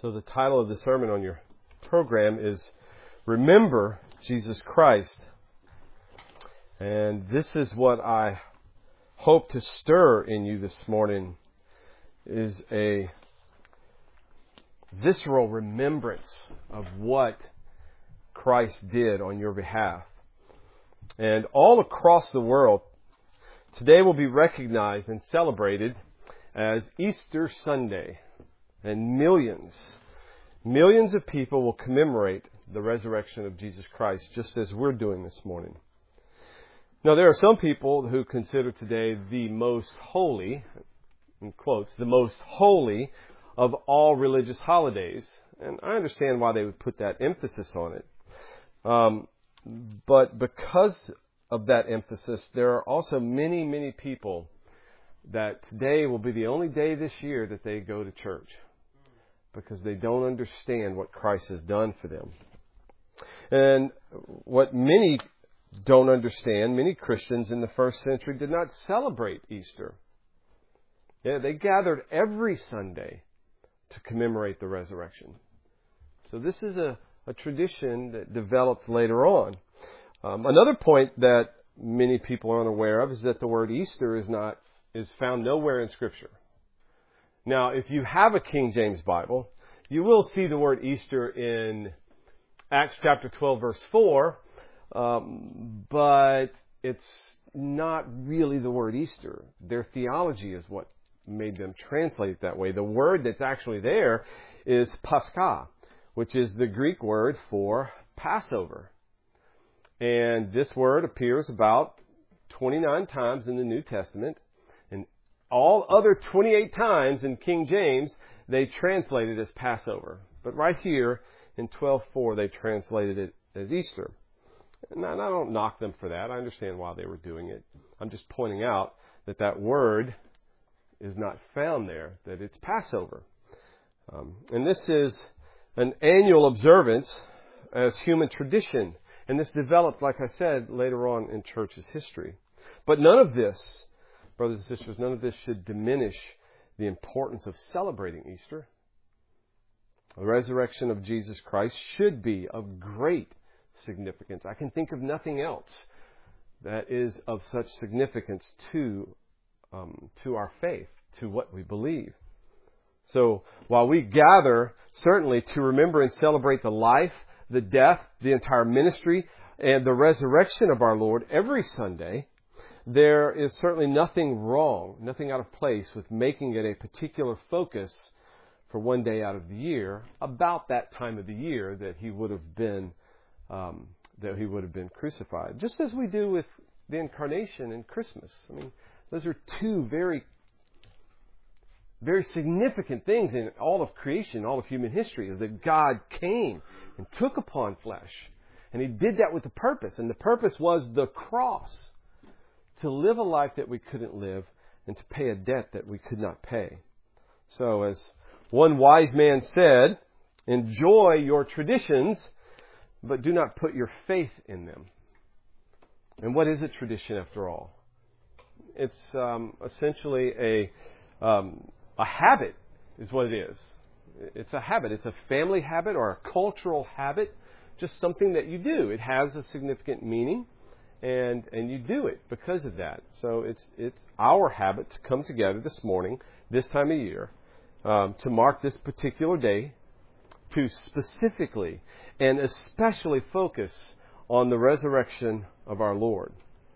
So the title of the sermon on your program is Remember Jesus Christ. And this is what I hope to stir in you this morning, is a visceral remembrance of what Christ did on your behalf. And all across the world, today will be recognized and celebrated as Easter Sunday. And millions of people will commemorate the resurrection of Jesus Christ, just as we're doing this morning. Now, there are some people who consider today the most holy, in quotes, the most holy of all religious holidays. And I understand why they would put that emphasis on it. But because of that emphasis, there are also many people that today will be the only day this year that they go to church, because they don't understand what Christ has done for them. And what many don't understand, many Christians in the first century did not celebrate Easter. Yeah, they gathered every Sunday to commemorate the resurrection. So this is a tradition that developed later on. Another point that many people are unaware of is that the word Easter is found nowhere in Scripture. Now, if you have a King James Bible, you will see the word Easter in Acts chapter 12, verse 4, but it's not really the word Easter. Their theology is what made them translate it that way. The word that's actually there is Pascha, which is the Greek word for Passover. And this word appears about 29 times in the New Testament. And all other 28 times in King James, they translate it as Passover. But right here in 12:4, they translated it as Easter. And I don't knock them for that. I understand why they were doing it. I'm just pointing out that word is not found there, that it's Passover. And this is an annual observance as human tradition. And this developed, like I said, later on in church's history. But none of this, brothers and sisters, none of this should diminish the importance of celebrating Easter. The resurrection of Jesus Christ should be of great significance. I can think of nothing else that is of such significance to our faith, to what we believe. So while we gather certainly to remember and celebrate the life, the death, the entire ministry, and the resurrection of our Lord every Sunday, there is certainly nothing wrong, nothing out of place with making it a particular focus for one day out of the year about that time of the year that he would have been crucified. Just as we do with the Incarnation and Christmas. I mean, those are two very significant things in all of creation, all of human history, is that God came and took upon flesh. And He did that with a purpose. And the purpose was the cross. To live a life that we couldn't live and to pay a debt that we could not pay. So as one wise man said, enjoy your traditions, but do not put your faith in them. And what is a tradition after all? It's essentially a habit is what it is. It's a habit. It's a family habit or a cultural habit, just something that you do. It has a significant meaning. And you do it because of that. So it's our habit to come together this morning, this time of year, to mark this particular day, to specifically and especially focus on the resurrection of our Lord.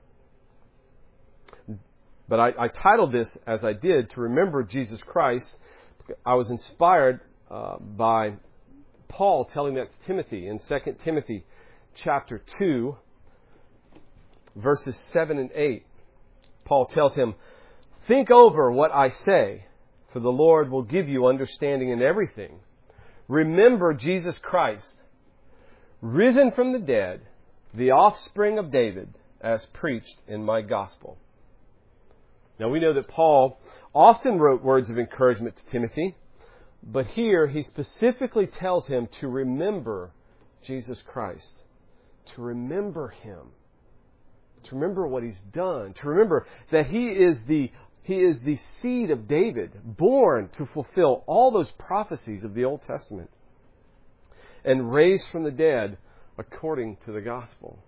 But I titled this, as I did, to remember Jesus Christ. I was inspired by Paul telling that to Timothy in 2 Timothy chapter 2, verses 7 and 8, Paul tells him, think over what I say, for the Lord will give you understanding in everything. Remember Jesus Christ, risen from the dead, the offspring of David, as preached in my gospel. Now we know that Paul often wrote words of encouragement to Timothy, but here he specifically tells him to remember Jesus Christ, to remember Him. To remember what He's done. To remember that He is the He is the seed of David, born to fulfill all those prophecies of the Old Testament, and raised from the dead according to the gospel.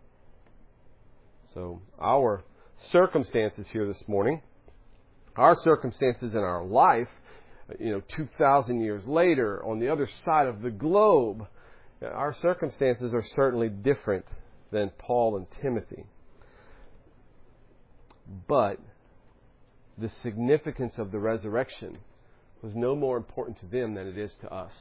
So our circumstances here this morning, our circumstances in our life, 2,000 years later, on the other side of the globe, our circumstances are certainly different than Paul and Timothy. But the significance of the resurrection was no more important to them than it is to us.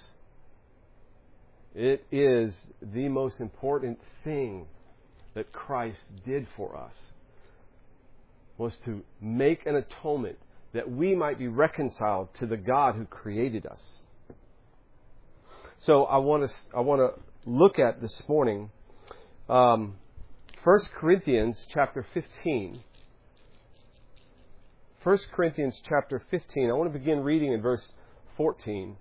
It is the most important thing that Christ did for us, was to make an atonement that we might be reconciled to the God who created us. So I want to look at this morning 1 Corinthians chapter 15. 1 Corinthians chapter 15. I want to begin reading in verse 14.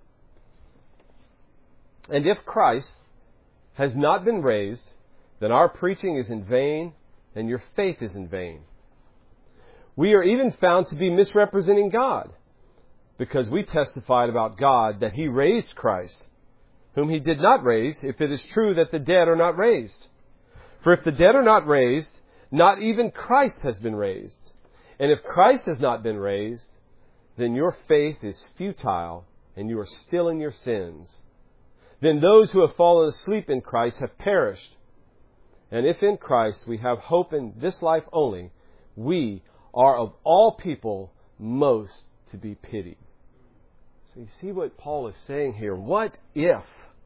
And if Christ has not been raised, then our preaching is in vain, and your faith is in vain. We are even found to be misrepresenting God, because we testified about God that He raised Christ, whom He did not raise, if it is true that the dead are not raised. For if the dead are not raised, not even Christ has been raised. And if Christ has not been raised, then your faith is futile, and you are still in your sins. Then those who have fallen asleep in Christ have perished. And if in Christ we have hope in this life only, we are of all people most to be pitied. So you see what Paul is saying here. What if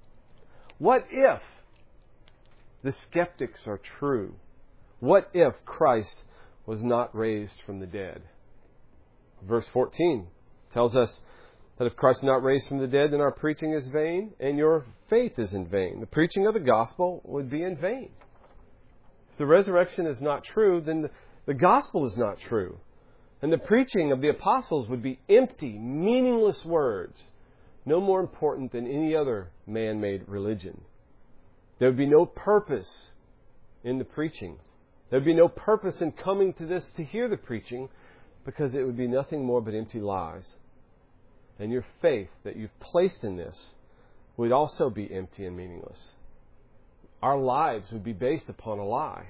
the skeptics are true? What if Christ was not raised from the dead? Verse 14 tells us that if Christ is not raised from the dead, then our preaching is vain and your faith is in vain. The preaching of the gospel would be in vain. If the resurrection is not true, then the gospel is not true. And the preaching of the apostles would be empty, meaningless words, no more important than any other man-made religion. There would be no purpose in the preaching. There would be no purpose in coming to this to hear the preaching, because it would be nothing more but empty lies. And your faith that you've placed in this would also be empty and meaningless. Our lives would be based upon a lie.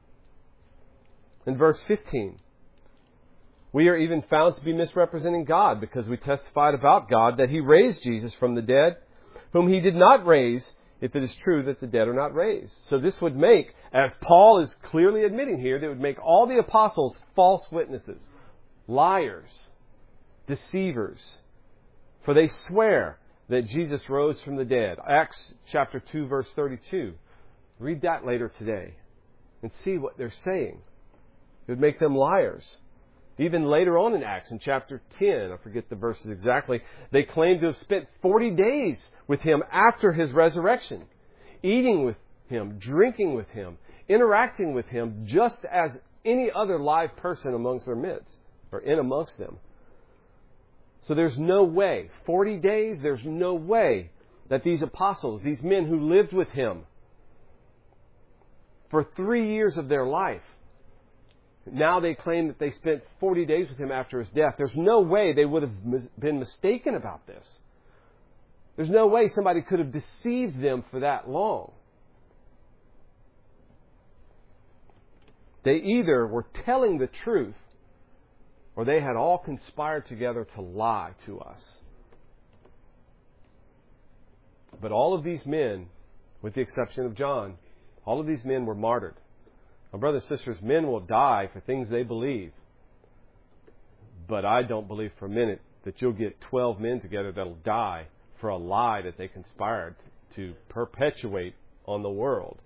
In verse 15, we are even found to be misrepresenting God, because we testified about God that He raised Jesus from the dead, whom He did not raise, if it is true that the dead are not raised. So this would make, as Paul is clearly admitting here, that would make all the apostles false witnesses, liars, deceivers. For they swear that Jesus rose from the dead. Acts chapter 2, verse 32. Read that later today and see what they're saying. It would make them liars. Even later on in Acts, in chapter 10, I forget the verses exactly, they claim to have spent 40 days with Him after His resurrection, eating with Him, drinking with Him, interacting with Him, just as any other live person amongst their midst, or in amongst them. So there's no way, 40 days, there's no way that these apostles, these men who lived with Him for 3 years of their life, now they claim that they spent 40 days with Him after His death. There's no way they would have been mistaken about this. There's no way somebody could have deceived them for that long. They either were telling the truth, or they had all conspired together to lie to us. But all of these men, with the exception of John, all of these men were martyred. Now, brothers and sisters, men will die for things they believe. But I don't believe for a minute that you'll get 12 men together that'll die for a lie that they conspired to perpetuate on the world.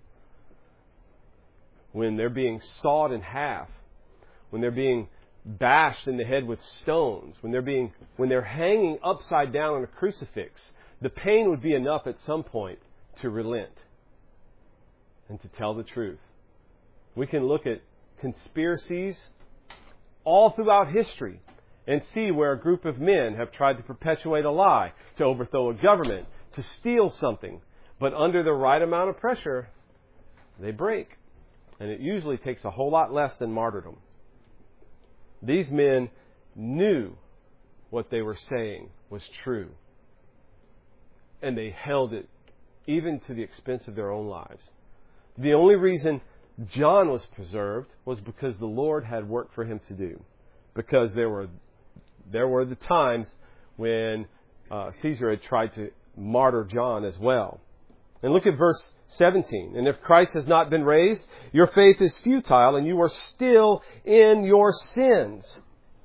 When they're being sawed in half, when they're being bashed in the head with stones, when they're hanging upside down on a crucifix, the pain would be enough at some point to relent and to tell the truth. We can look at conspiracies all throughout history and see where a group of men have tried to perpetuate a lie, to overthrow a government, to steal something. But under the right amount of pressure, they break. And it usually takes a whole lot less than martyrdom. These men knew what they were saying was true. And they held it even to the expense of their own lives. The only reason John was preserved was because the Lord had work for him to do. Because there were the times when Caesar had tried to martyr John as well. And look at verse 17. And if Christ has not been raised, your faith is futile and you are still in your sins.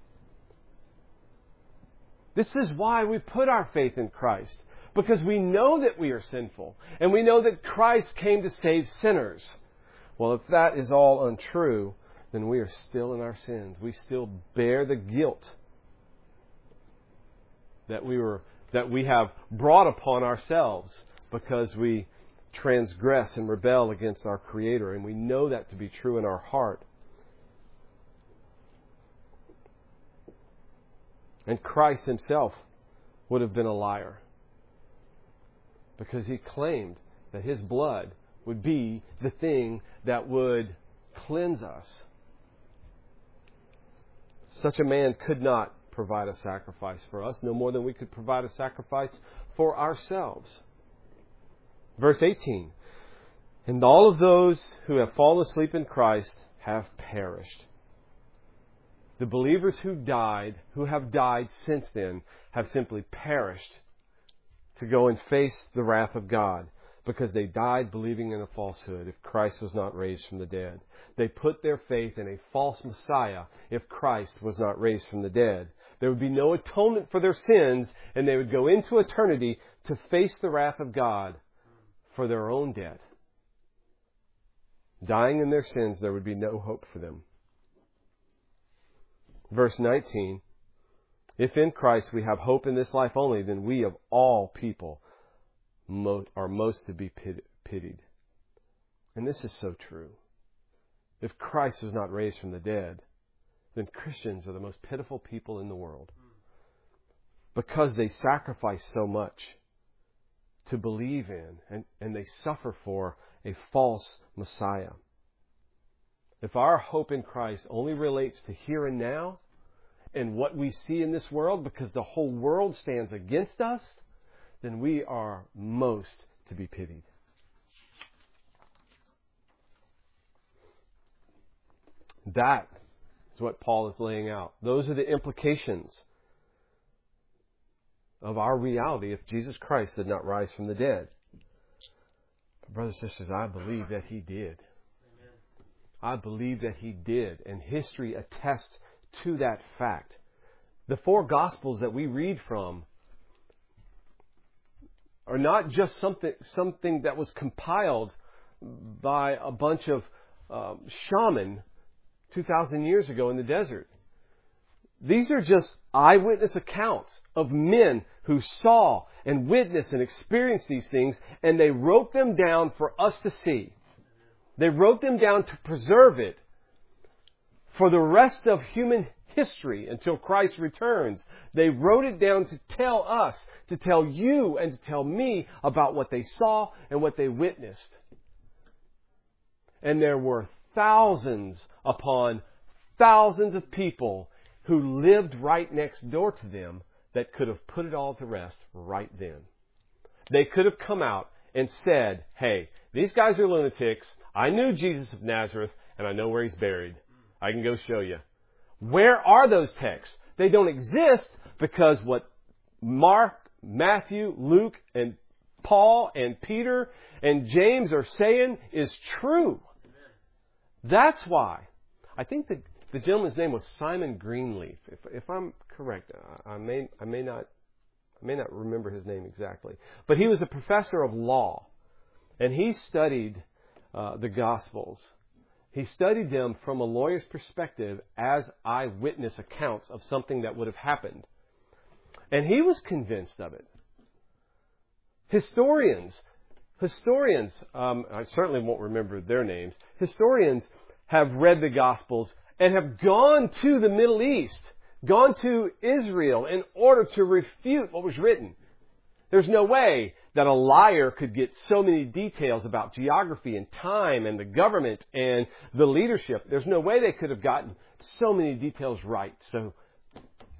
This is why we put our faith in Christ. Because we know that we are sinful. And we know that Christ came to save sinners. Well, if that is all untrue, then we are still in our sins. We still bear the guilt that we have brought upon ourselves because we transgress and rebel against our Creator. And we know that to be true in our heart. And Christ himself would have been a liar, because he claimed that his blood would be the thing that would cleanse us. Such a man could not provide a sacrifice for us, no more than we could provide a sacrifice for ourselves. Verse 18. And all of those who have fallen asleep in Christ have perished. The believers who have died since then, have simply perished to go and face the wrath of God, because they died believing in a falsehood if Christ was not raised from the dead. They put their faith in a false Messiah if Christ was not raised from the dead. There would be no atonement for their sins, and they would go into eternity to face the wrath of God for their own debt. Dying in their sins, there would be no hope for them. Verse 19, if in Christ we have hope in this life only, then we of all people are most to be pitied. And this is so true. If Christ was not raised from the dead, then Christians are the most pitiful people in the world, because they sacrifice so much to believe in and they suffer for a false Messiah. If our hope in Christ only relates to here and now and what we see in this world, because the whole world stands against us, then we are most to be pitied. That is what Paul is laying out. Those are the implications of our reality if Jesus Christ did not rise from the dead. But brothers and sisters, I believe that He did. Amen. I believe that He did, and history attests to that fact. The four Gospels that we read from are not just something that was compiled by a bunch of shaman 2,000 years ago in the desert. These are just eyewitness accounts of men who saw and witnessed and experienced these things, and they wrote them down for us to see. They wrote them down to preserve it for the rest of human history until Christ returns. They wrote it down to tell us, to tell you and to tell me about what they saw and what they witnessed. And there were thousands upon thousands of people who lived right next door to them that could have put it all to rest right then. They could have come out and said, hey, these guys are lunatics. I knew Jesus of Nazareth, and I know where He's buried. I can go show you. Where are those texts? They don't exist because what Mark, Matthew, Luke, and Paul, and Peter, and James are saying is true. That's why. I think that the gentleman's name was Simon Greenleaf. If I'm correct, I may not remember his name exactly. But he was a professor of law, and he studied the Gospels. He studied them from a lawyer's perspective as eyewitness accounts of something that would have happened. And he was convinced of it. Historians, I certainly won't remember their names. Historians have read the Gospels and have gone to the Middle East, gone to Israel in order to refute what was written. There's no way that a liar could get so many details about geography and time and the government and the leadership. There's no way they could have gotten so many details right. So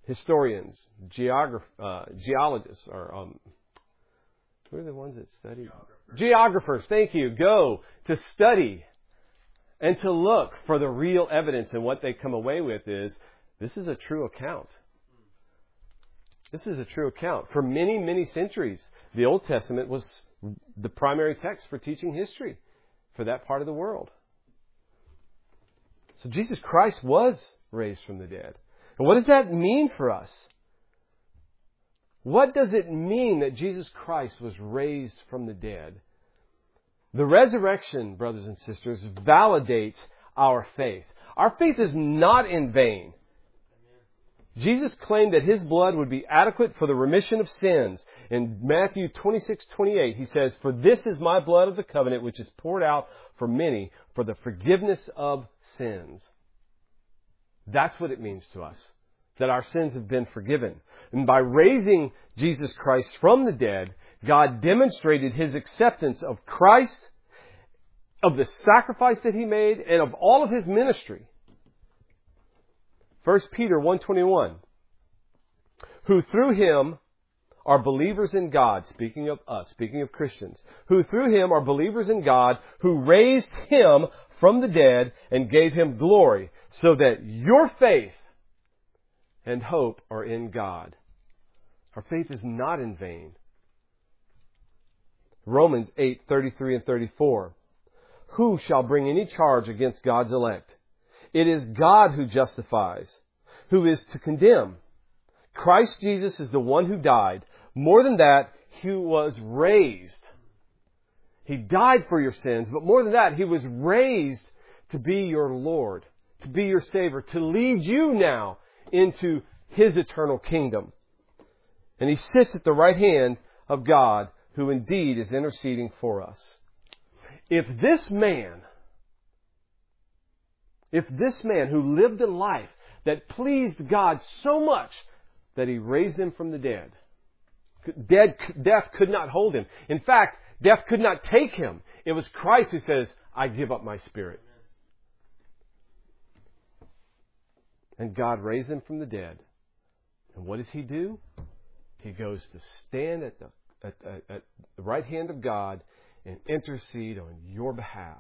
historians, geologists, or who are the ones that study? Geographers, thank you, go to study and to look for the real evidence. And what they come away with is, this is a true account. This is a true account. For many, many centuries, the Old Testament was the primary text for teaching history for that part of the world. So Jesus Christ was raised from the dead. And what does that mean for us? What does it mean that Jesus Christ was raised from the dead? The resurrection, brothers and sisters, validates our faith. Our faith is not in vain. Jesus claimed that His blood would be adequate for the remission of sins. In Matthew 26:28, He says, "For this is my blood of the covenant, which is poured out for many for the forgiveness of sins." That's what it means to us, that our sins have been forgiven. And by raising Jesus Christ from the dead, God demonstrated His acceptance of Christ, of the sacrifice that He made, and of all of His ministry. 1 Peter 1:21, who through Him are believers in God, speaking of us, speaking of Christians, who through Him are believers in God, who raised Him from the dead and gave Him glory, so that your faith and hope are in God. Our faith is not in vain. Romans 8:33 and 34. Who shall bring any charge against God's elect? It is God who justifies. Who is to condemn? Christ Jesus is the one who died. More than that, He was raised. He died for your sins, but more than that, He was raised to be your Lord, to be your Savior, to lead you now into His eternal kingdom. And He sits at the right hand of God, who indeed is interceding for us. If this man who lived a life that pleased God so much that He raised Him from the dead, death could not hold Him. In fact, death could not take Him. It was Christ who says, "I give up my spirit." And God raised Him from the dead. And what does He do? He goes to stand at the right hand of God and intercede on your behalf.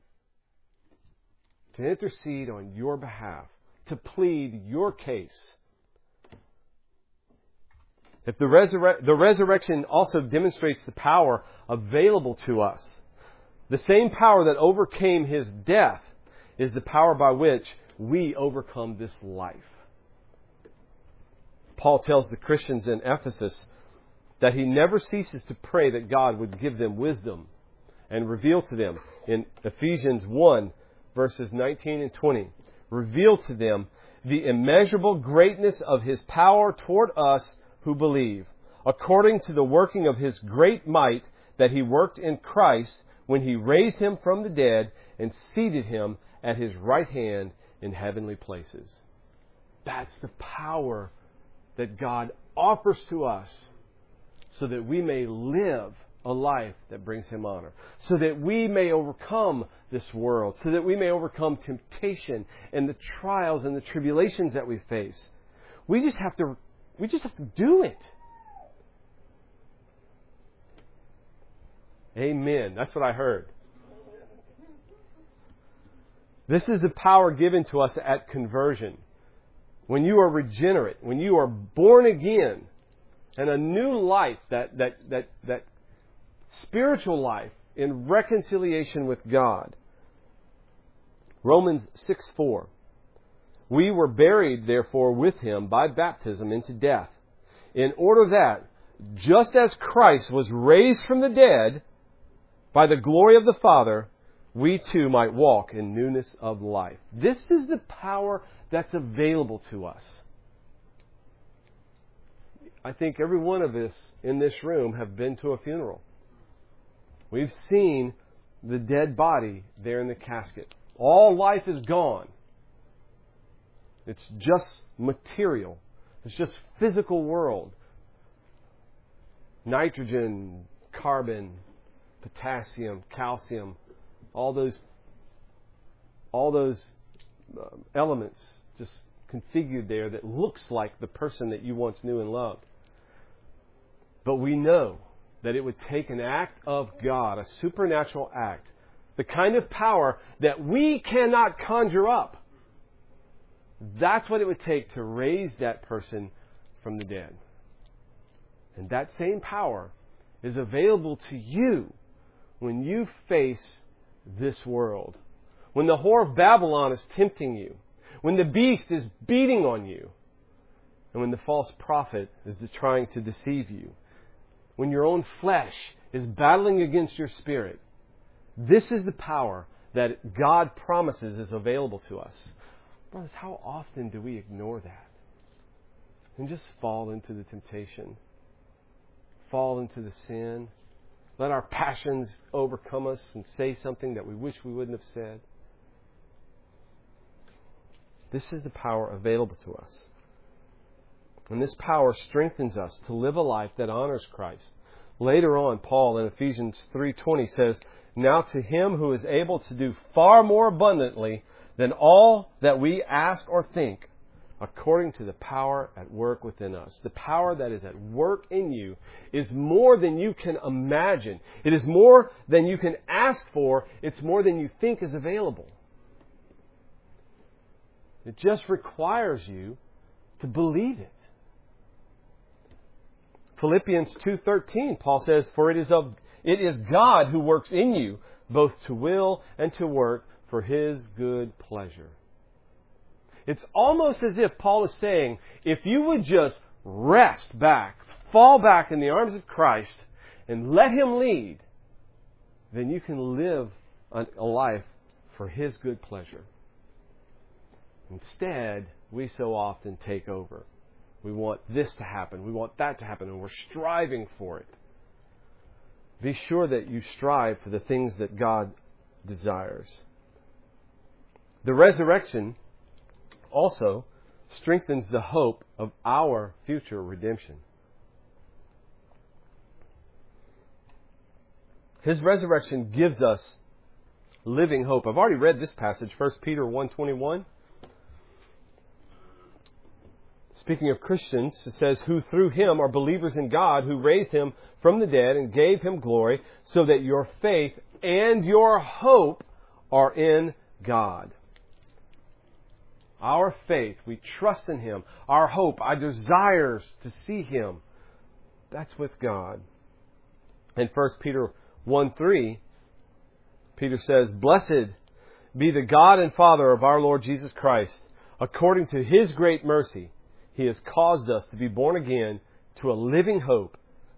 To intercede on your behalf. To plead your case. If the resurrection also demonstrates the power available to us. The same power that overcame His death is the power by which we overcome this life. Paul tells the Christians in Ephesus that he never ceases to pray that God would give them wisdom and reveal to them, in Ephesians 1, verses 19 and 20, reveal to them the immeasurable greatness of His power toward us who believe, according to the working of His great might that He worked in Christ when He raised Him from the dead and seated Him at His right hand in heavenly places. That's the power that God offers to us so that we may live a life that brings Him honor, so that we may overcome this world, so that we may overcome temptation and the trials and the tribulations that we face. We just have to do it. Amen. That's what I heard. This is the power given to us at conversion. When you are regenerate, when you are born again, and a new life, that spiritual life in reconciliation with God. Romans 6:4. We were buried, therefore, with Him by baptism into death, in order that, just as Christ was raised from the dead by the glory of the Father, we too might walk in newness of life. This is the power that's available to us. I think every one of us in this room have been to a funeral. We've seen the dead body there in the casket. All life is gone. It's just material. It's just physical world. Nitrogen, carbon, potassium, calcium, all those elements just configured there that looks like the person that you once knew and loved. But we know that it would take an act of God, a supernatural act, the kind of power that we cannot conjure up. That's what it would take to raise that person from the dead. And that same power is available to you when you face this world. When the whore of Babylon is tempting you. When the beast is beating on you. And when the false prophet is trying to deceive you. When your own flesh is battling against your spirit. This is the power that God promises is available to us. Brothers, how often do we ignore that? And just fall into the temptation. Fall into the sin. Let our passions overcome us and say something that we wish we wouldn't have said. This is the power available to us. And this power strengthens us to live a life that honors Christ. Later on, Paul in Ephesians 3:20 says, "Now to Him who is able to do far more abundantly than all that we ask or think, according to the power at work within us." The power that is at work in you is more than you can imagine. It is more than you can ask for. It's more than you think is available. It just requires you to believe it. Philippians 2:13, Paul says, "For it is God who works in you, both to will and to work for His good pleasure." It's almost as if Paul is saying, if you would just rest back, fall back in the arms of Christ, and let Him lead, then you can live a life for His good pleasure. Instead, we so often take over. We want this to happen. We want that to happen. And we're striving for it. Be sure that you strive for the things that God desires. The resurrection also strengthens the hope of our future redemption. His resurrection gives us living hope. I've already read this passage, 1 Peter 1:21. Speaking of Christians, it says, "Who through Him are believers in God, who raised Him from the dead and gave Him glory, so that your faith and your hope are in God." Our faith, we trust in Him. Our hope, our desires to see Him, that's with God. In 1 Peter 1:3, Peter says, "Blessed be the God and Father of our Lord Jesus Christ. According to His great mercy, He has caused us to be born again to a living hope."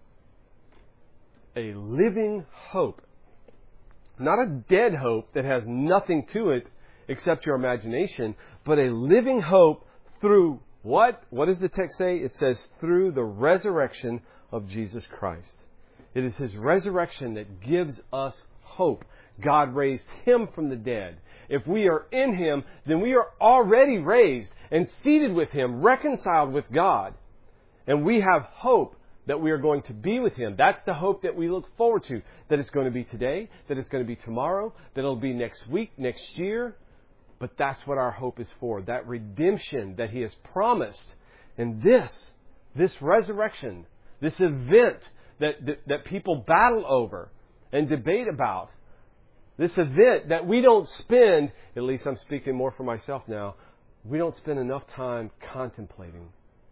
A living hope. Not a dead hope that has nothing to it except your imagination, but a living hope through what? What does the text say? It says, through the resurrection of Jesus Christ. It is His resurrection that gives us hope. God raised Him from the dead. If we are in Him, then we are already raised and seated with Him, reconciled with God. And we have hope that we are going to be with Him. That's the hope that we look forward to. That it's going to be today, that it's going to be tomorrow, that it'll be next week, next year. But that's what our hope is for. That redemption that He has promised. And this resurrection, this event that people battle over and debate about, this event that we don't spend, at least I'm speaking more for myself now, we don't spend enough time contemplating.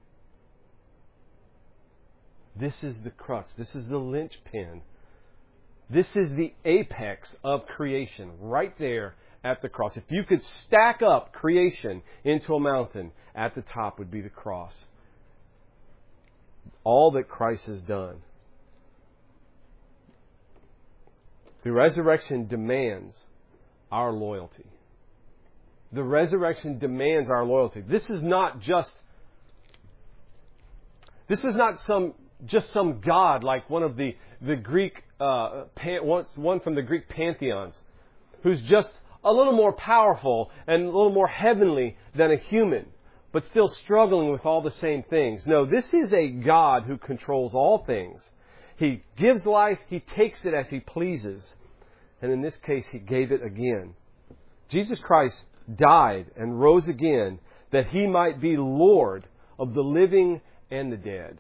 This is the crux. This is the linchpin. This is the apex of creation, right there at the cross. If you could stack up creation into a mountain, at the top would be the cross. All that Christ has done. The resurrection demands our loyalty. The resurrection demands our loyalty. This is not some god like one of the Greek one from the Greek pantheons, who's just a little more powerful and a little more heavenly than a human, but still struggling with all the same things. No, this is a God who controls all things. He gives life, He takes it as He pleases. And in this case, He gave it again. Jesus Christ died and rose again that He might be Lord of the living and the dead.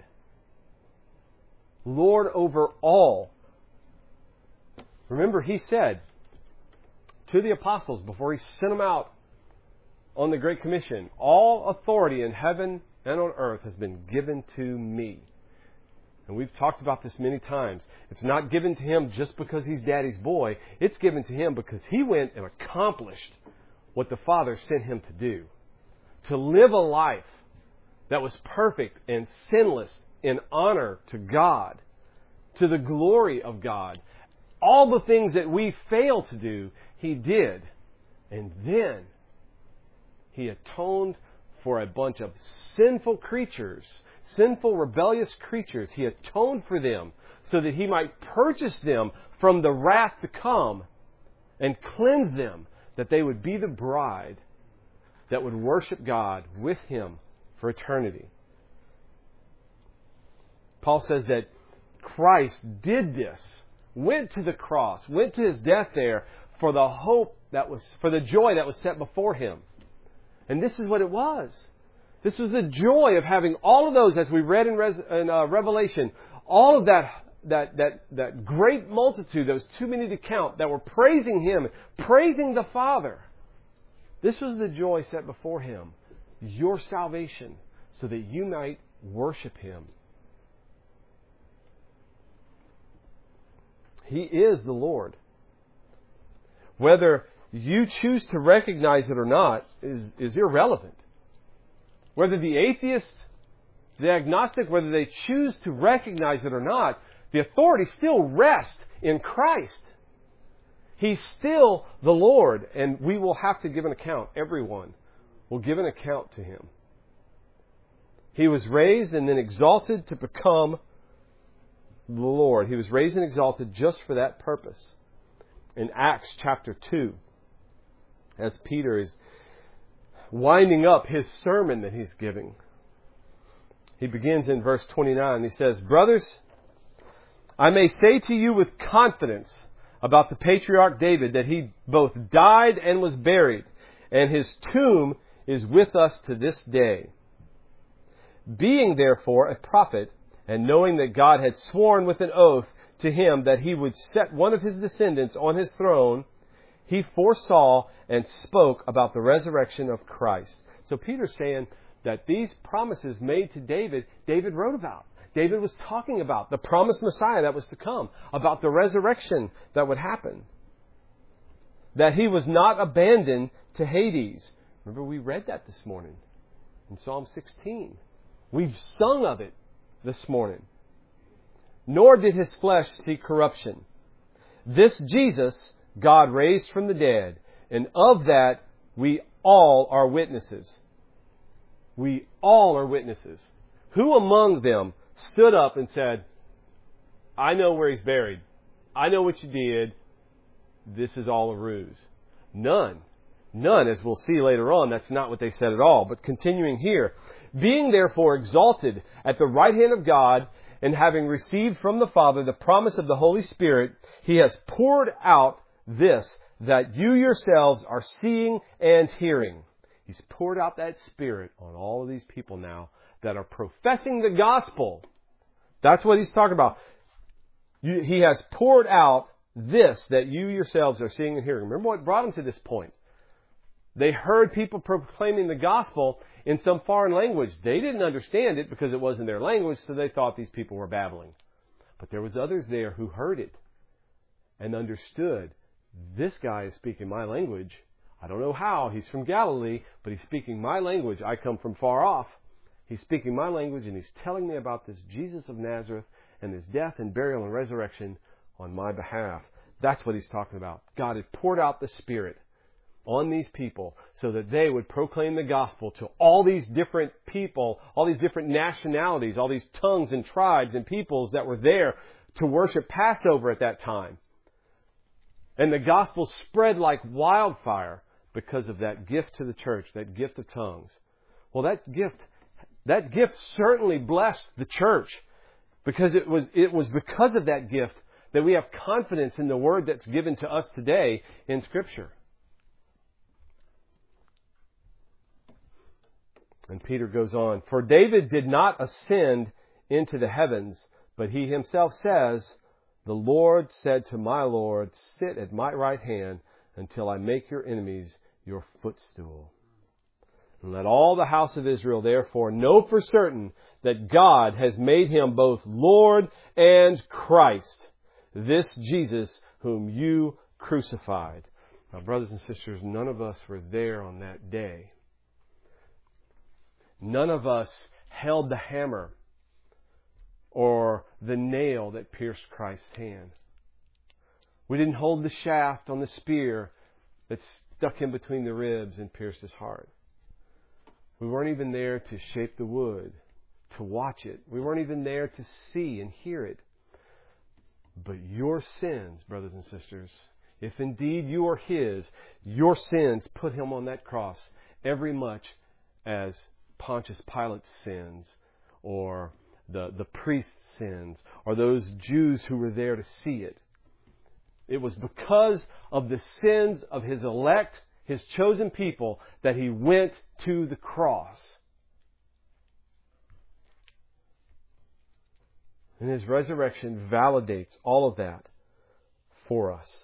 Lord over all. Remember, He said to the apostles before He sent them out on the Great Commission, all authority in heaven and on earth has been given to me. And we've talked about this many times. It's not given to Him just because He's Daddy's boy. It's given to Him because He went and accomplished what the Father sent Him to do. To live a life that was perfect and sinless in honor to God, to the glory of God. All the things that we fail to do, He did. And then He atoned for a bunch of sinful creatures, sinful, rebellious creatures. He atoned for them so that He might purchase them from the wrath to come and cleanse them, that they would be the bride that would worship God with Him for eternity. Paul says that Christ did this, went to the cross, went to His death there for the hope that was, for the joy that was set before Him. And this is what it was. This was the joy of having all of those, as we read in Revelation, all of that great multitude that was too many to count, that were praising Him, praising the Father. This was the joy set before Him, your salvation, so that you might worship Him. He is the Lord. Whether you choose to recognize it or not is irrelevant. Whether the atheist, the agnostic, whether they choose to recognize it or not, the authority still rests in Christ. He's still the Lord, and we will have to give an account. Everyone will give an account to Him. He was raised and then exalted to become the Lord. He was raised and exalted just for that purpose. In Acts chapter 2, as Peter is winding up his sermon that he's giving, he begins in verse 29. He says, "Brothers, I may say to you with confidence about the patriarch David that he both died and was buried, and his tomb is with us to this day. Being therefore a prophet, and knowing that God had sworn with an oath to him that He would set one of His descendants on His throne, He foresaw and spoke about the resurrection of Christ." So Peter's saying that these promises made to David, David wrote about. David was talking about the promised Messiah that was to come, about the resurrection that would happen. That He was not abandoned to Hades. Remember, we read that this morning in Psalm 16. We've sung of it this morning. "Nor did His flesh see corruption. This Jesus God raised from the dead, and of that we all are witnesses." We all are witnesses. Who among them stood up and said, "I know where He's buried. I know what you did. This is all a ruse"? None. None, as we'll see later on. That's not what they said at all. But continuing here, "Being therefore exalted at the right hand of God, and having received from the Father the promise of the Holy Spirit, He has poured out this that you yourselves are seeing and hearing." He's poured out that Spirit on all of these people now that are professing the gospel. That's what He's talking about. He has poured out this that you yourselves are seeing and hearing. Remember what brought them to this point? They heard people proclaiming the gospel in some foreign language. They didn't understand it because it wasn't their language, so they thought these people were babbling. But there was others there who heard it and understood, this guy is speaking my language. I don't know how. He's from Galilee, but he's speaking my language. I come from far off. He's speaking my language, and he's telling me about this Jesus of Nazareth and His death and burial and resurrection on my behalf. That's what He's talking about. God had poured out the Spirit on these people so that they would proclaim the gospel to all these different people, all these different nationalities, all these tongues and tribes and peoples that were there to worship Passover at that time. And the gospel spread like wildfire because of that gift to the church, that gift of tongues. Well, that gift certainly blessed the church, because it was because of that gift that we have confidence in the word that's given to us today in Scripture. And Peter goes on, "For David did not ascend into the heavens, but he himself says, 'The Lord said to my Lord, sit at my right hand until I make your enemies your footstool.' And let all the house of Israel therefore know for certain that God has made him both Lord and Christ, this Jesus whom you crucified." Now, brothers and sisters, none of us were there on that day. None of us held the hammer or the nail that pierced Christ's hand. We didn't hold the shaft on the spear that stuck him between the ribs and pierced his heart. We weren't even there to shape the wood, to watch it. We weren't even there to see and hear it. But your sins, brothers and sisters, if indeed you are His, your sins put Him on that cross every much as Pontius Pilate's sins, or the priest's sins, or those Jews who were there to see it. It was because of the sins of His elect, His chosen people, that He went to the cross. And His resurrection validates all of that for us.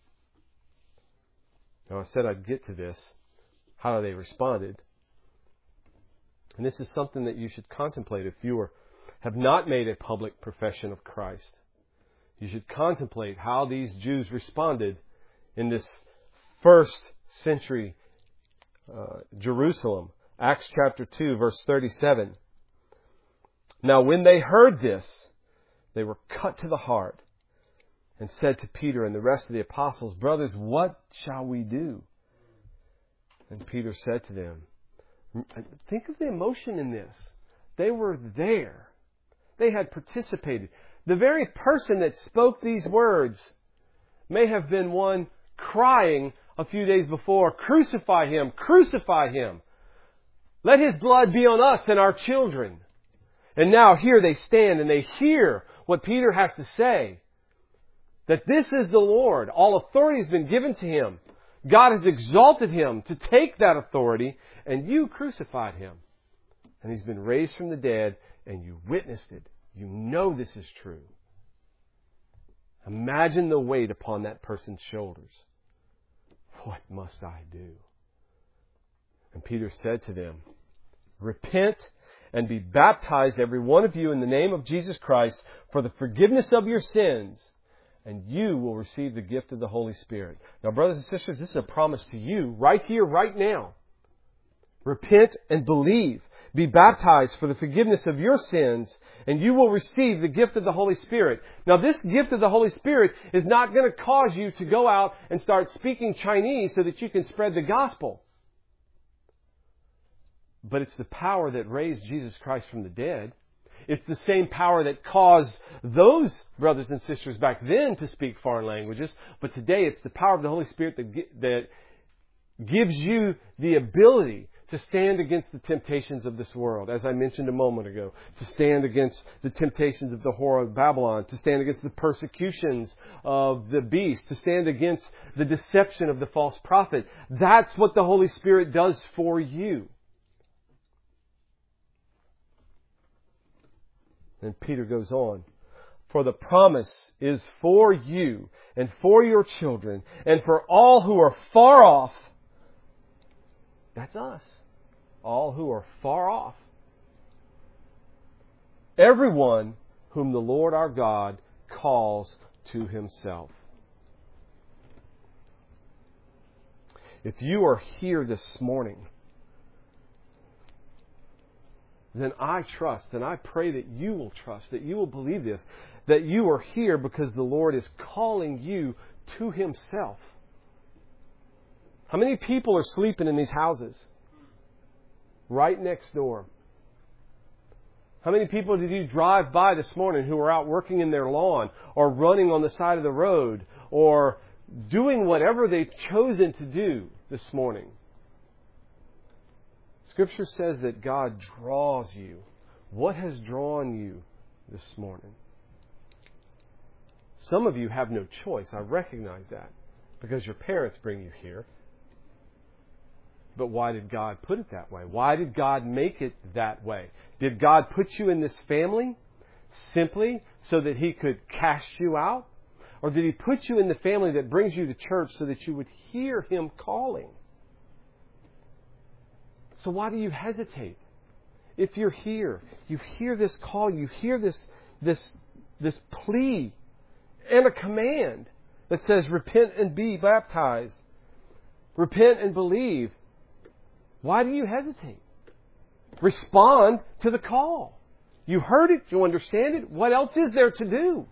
Now, I said I'd get to this, how they responded. And this is something that you should contemplate if you have not made a public profession of Christ. You should contemplate how these Jews responded in this first century Jerusalem. Acts chapter 2, verse 37. "Now when they heard this, they were cut to the heart and said to Peter and the rest of the apostles, 'Brothers, what shall we do?' And Peter said to them," think of the emotion in this. They were there. They had participated. The very person that spoke these words may have been one crying a few days before, "Crucify him, crucify him. Let his blood be on us and our children." And now here they stand and they hear what Peter has to say. That this is the Lord. All authority has been given to Him. God has exalted Him to take that authority, and you crucified Him. And He's been raised from the dead, and you witnessed it. You know this is true. Imagine the weight upon that person's shoulders. What must I do? And Peter said to them, "Repent and be baptized, every one of you, in the name of Jesus Christ, for the forgiveness of your sins, and you will receive the gift of the Holy Spirit." Now, brothers and sisters, this is a promise to you right here, right now. Repent and believe. Be baptized for the forgiveness of your sins, and you will receive the gift of the Holy Spirit. Now, this gift of the Holy Spirit is not going to cause you to go out and start speaking Chinese so that you can spread the gospel. But it's the power that raised Jesus Christ from the dead. It's the same power that caused those brothers and sisters back then to speak foreign languages. But today it's the power of the Holy Spirit that gives you the ability to stand against the temptations of this world. As I mentioned a moment ago, to stand against the temptations of the whore of Babylon, to stand against the persecutions of the beast, to stand against the deception of the false prophet. That's what the Holy Spirit does for you. And Peter goes on, "For the promise is for you and for your children and for all who are far off." That's us. All who are far off. "Everyone whom the Lord our God calls to Himself." If you are here this morning, then I trust and I pray that you will trust, that you will believe this, that you are here because the Lord is calling you to Himself. How many people are sleeping in these houses? Right next door. How many people did you drive by this morning who were out working in their lawn or running on the side of the road or doing whatever they've chosen to do this morning? Scripture says that God draws you. What has drawn you this morning? Some of you have no choice. I recognize that because your parents bring you here. But why did God put it that way? Why did God make it that way? Did God put you in this family simply so that He could cast you out? Or did He put you in the family that brings you to church so that you would hear Him calling? So why do you hesitate? If you're here, you hear this call, you hear this plea and a command that says, repent and be baptized. Repent and believe. Why do you hesitate? Respond to the call. You heard it. You understand it. What else is there to do?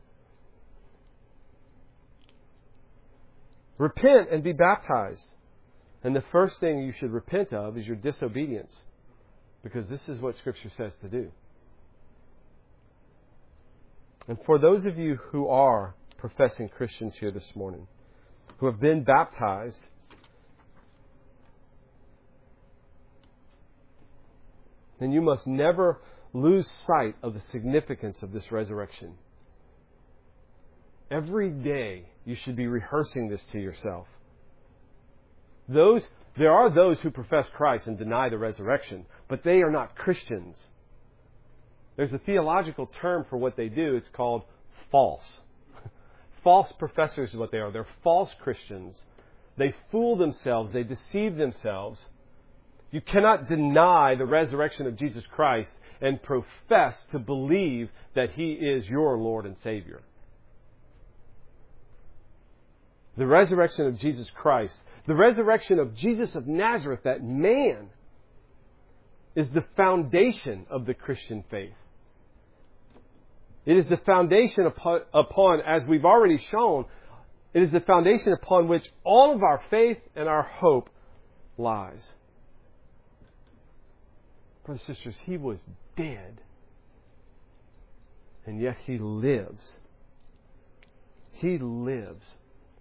Repent and be baptized. And the first thing you should repent of is your disobedience. Because this is what Scripture says to do. And for those of you who are professing Christians here this morning, who have been baptized, then you must never lose sight of the significance of this resurrection. Every day you should be rehearsing this to yourself. There are those who profess Christ and deny the resurrection, but they are not Christians. There's a theological term for what they do. It's called false. False professors is what they are. They're false Christians. They fool themselves. They deceive themselves. You cannot deny the resurrection of Jesus Christ and profess to believe that He is your Lord and Savior. The resurrection of Jesus Christ, the resurrection of Jesus of Nazareth, that man, is the foundation of the Christian faith. It is the foundation upon, as we've already shown, it is the foundation upon which all of our faith and our hope lies. Brothers and sisters, He was dead, and yet He lives. He lives.